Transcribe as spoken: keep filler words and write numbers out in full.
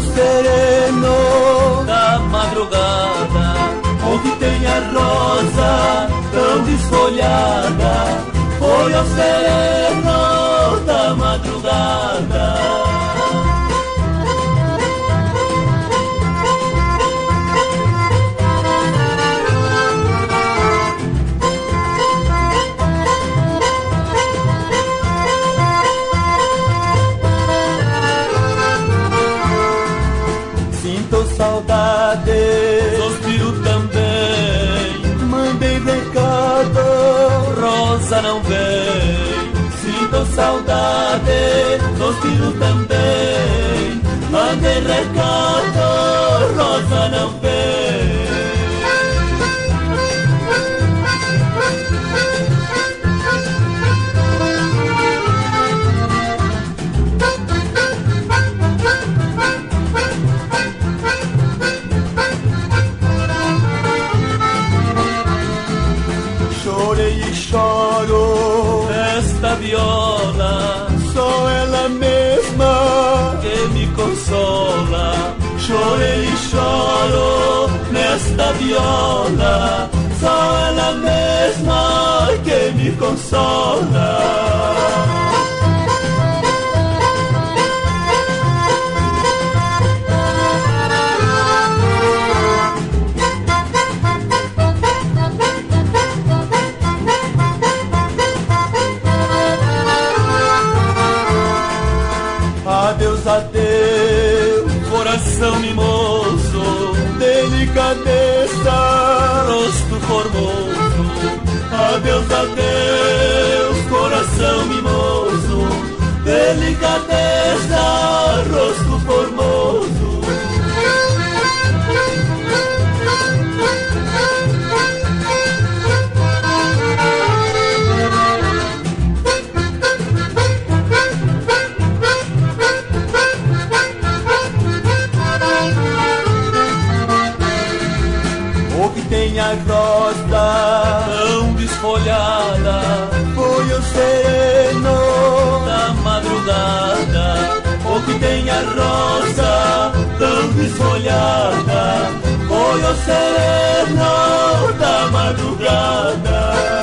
o sereno da madrugada, o que tem a rosa tão desfolhada. Foi o sereno da madrugada. Saudade, suspiro também. Mandei recado, Rosa não vem. Sinto saudade, suspiro também. Mandei recado, Rosa não vem. Choro esta viola, só ela mesma que me consola. Chorei e choro nesta viola, só ela mesma que me consola. Adeus, adeus, coração mimoso, delicadeza, rosto formoso. Adeus, adeus, coração mimoso, delicadeza, rosto formoso. Tem a rosa tão desfolhada, foi o sereno da madrugada. O que tem a rosa tão desfolhada, foi o sereno da madrugada.